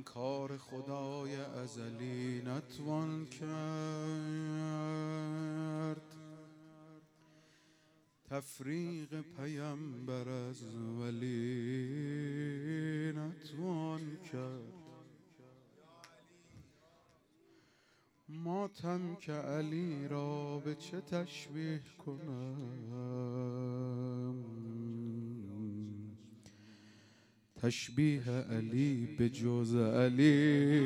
انکار خدای ازلی نتوان کرد، تفریق پیامبر از ولی نتوان کرد. ماتم که علی را به چه تشبیه کنم، تشبیه علی به جز علی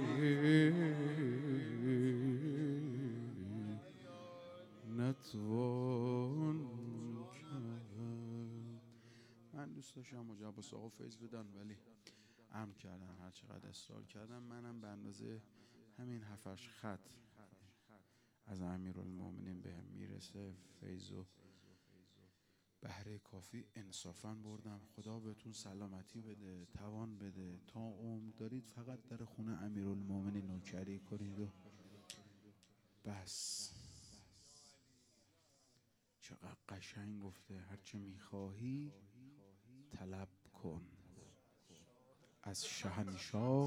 نتوان کرد. من دوست داشتم مجاب عباس آقا فیض بدن ولی امر کردن، هر چقدر اصرار کردم منم به اندازه همین 7 خط از امیرالمومنین بهم میرسه فیض و بهره کافی انصافاً بردم. خدا بهتون سلامتی بده، توان بده، تا عمر دارید فقط در خونه امیرالمومنین نوکری کنید و بس. چقدر قشنگ گفته، هرچه میخواهی طلب کن از شهنشاه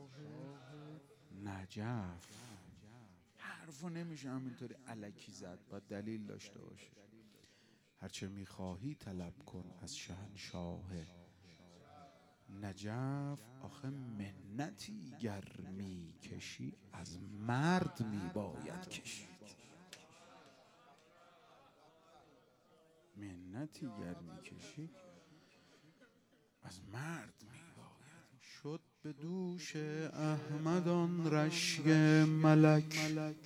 نجف. حرفو نمیشه همینطوری الکی زد، باید دلیل داشته باشه. هرچه میخواهی طلب کن از شهنشاه نجف. آخه منتی گر میکشی از مرد میباید کشید. منتی گر میکشی از مرد میباید. شد به دوش احمد آن رشک ملک،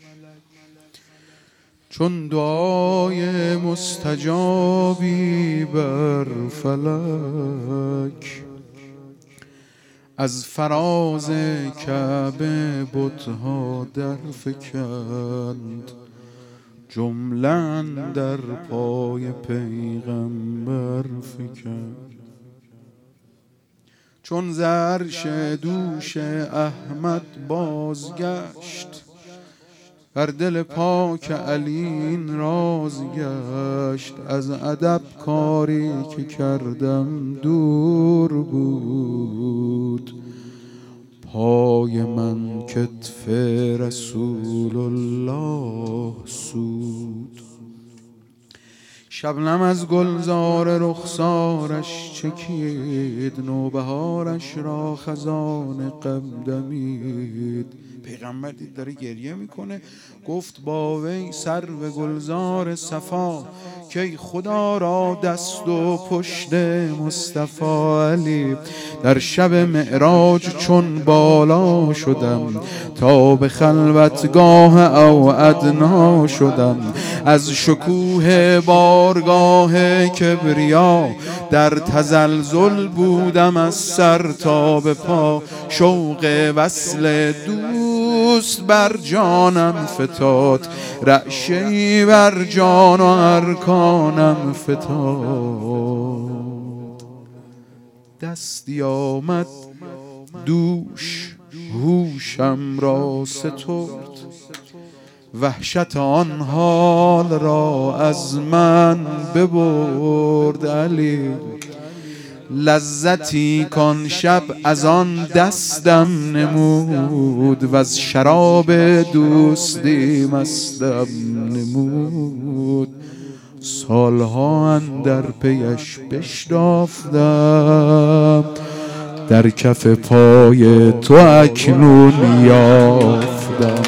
چون دعای مستجابی بر فلک. از فراز کعبه بتها در فکند، جمله اندر پای پیغمبر فکند. چون ز عرش دوش احمد بازگشت، بر دل پاک علی این راز گشت. از ادب کاری که کردم دور بود، پای من کتف رسول الله سود. شبنم از گلزار رخسارش چکید، نوبهارش را خزان غم دمید. پیغمبر دید داره گریه میکنه، گفت با وی سرو گلزار صفا، که خدا را دست و پشت مصطفی. علی در شب معراج چون بالا شدم، تا به خلوتگاه او ادنا شدم. از شکوه بارگاه کبریا، در تزلزل بودم از سر تا به پا. شوق وصل دوست بر جانم فتاد، رعشه‌ای بر جان و ارکانم فتاد. دستی آمد دوش هوشم را سترد، وحشت آن حال را از من ببرد. علی لذتی کان شب از آن دستم نمود، و از شراب دوستی مستم نمود. سالها اندر پیش بشتافتم، در کف پای تو اکنون یافتم.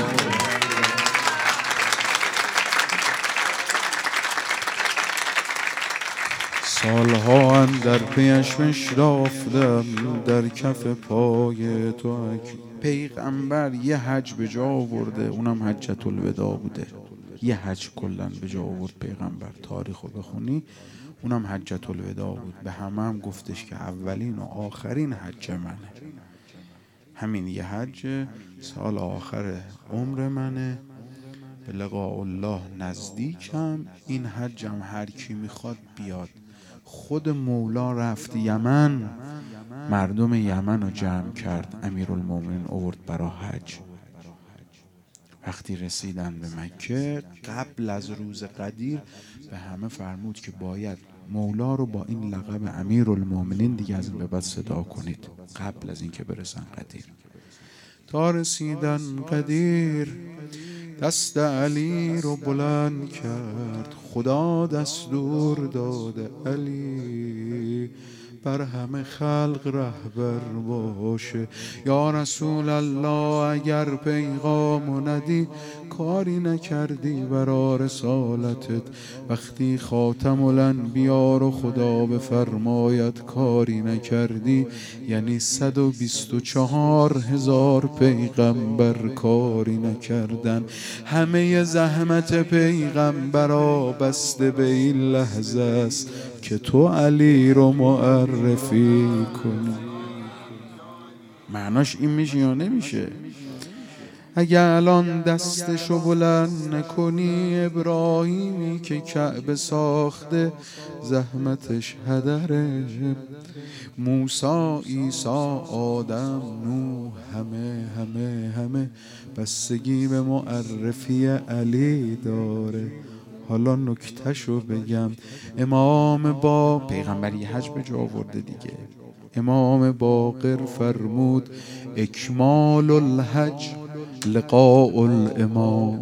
سالها اندر پیش بشتافتم، در کف پای تو پیغمبر یه حج به جا آورده، اونم حجت الوداع بوده. یه حج کلن به جا آورد پیغمبر، تاریخو بخونی اونم حجت الوداع بود. به همه هم گفتش که اولین و آخرین حج منه. همین یه حج سال آخر عمر منه، به لقاء الله نزدیکم. این حجم هر کی میخواد بیاد. خود مولا رفت یمن، مردم یمن رو جمع کرد، امیرالمومنین آورد برای حج. وقتی رسیدن به مکه، قبل از روز قدیر به همه فرمود که باید مولا رو با این لقب امیرالمومنین دیگه از این به بعد صدا کنید قبل از اینکه برسن قدیر. تا رسیدن قدیر دست علی رو بلند کرد، خدا دستور داده علی بر همه خلق رهبر باشه. یا رسول الله اگر پیغام ندی کاری نکردی برا رسالتت، وقتی خاتم الانبیا رو خدا بفرماید کاری نکردی، یعنی 124,000 پیغمبر کاری نکردن. همه زحمت پیغمبرا بسته به این لحظه است که تو علی رو معرفی کنی. معناش این میشه یا نمیشه؟ اگه الان دستشو بلند نکنی، ابراهیمی که کعبه ساخته زحمتش هدره، موسی، عیسی، آدم، نوح، همه بستگی به معرفی علی داره. حالا نکتهشو بگم، امام با پیغمبری حج به جا آورده دیگه. امام باقر فرمود اکمال الحج لقاء الامام.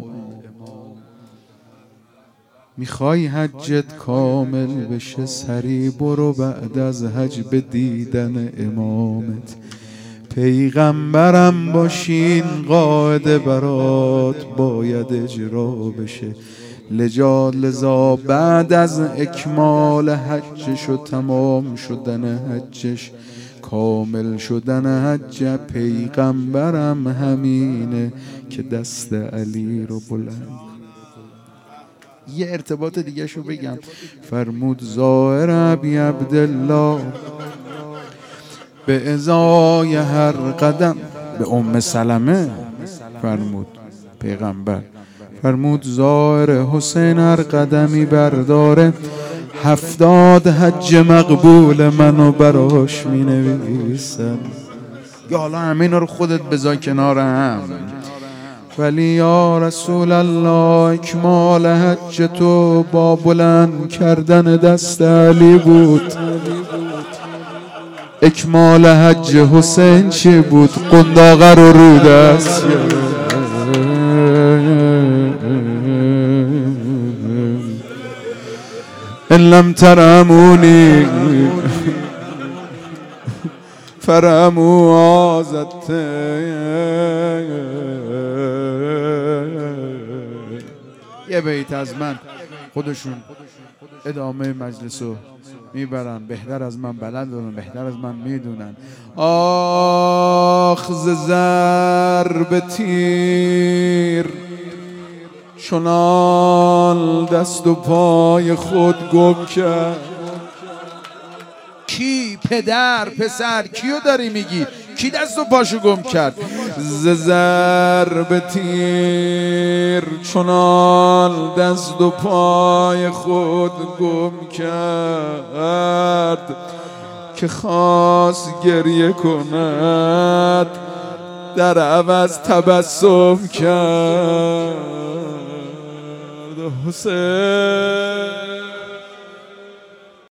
میخوای حجت کامل بشه، سری برو بعد از حج به دیدن امامت. پیغمبرم باشین قاعده برات باید اجرا بشه. لذا بعد از اکمال حجش و تمام شدن حجش، کامل شدن حج پیغمبرم همینه که دست علی رو بلند. یه ارتباط دیگه شو بگم، فرمود زائر ابی عبدالله به ازای هر قدم. به ام سلمه فرمود پیغمبر، فرمود زائر حسین هر قدمی برداره 70 حج مقبول منو براش می نویسن. یا حالا همه اینا رو خودت بذار کنار هم، ولی یا رسول الله اکمال حج تو با بلند کردن دست علی بود. اکمال حج حسین چی بود؟ قنداقه رو دست ان لم ترمونی فرموا آزت. یه بیت از من خودشون ادامه مجلس رو میبرن، بهتر از من بلدن، بهتر از من میدونن. آخ ز ضرب تیر چنان دست و پای خود گم کرد. کی؟ پدر، پسر، کیو داری میگی؟ کی دست و پاشو گم کرد؟ ز ضرب تیر چنان دست و پای خود گم کرد که خواست گریه کند در عوض تبسم کرد. حسین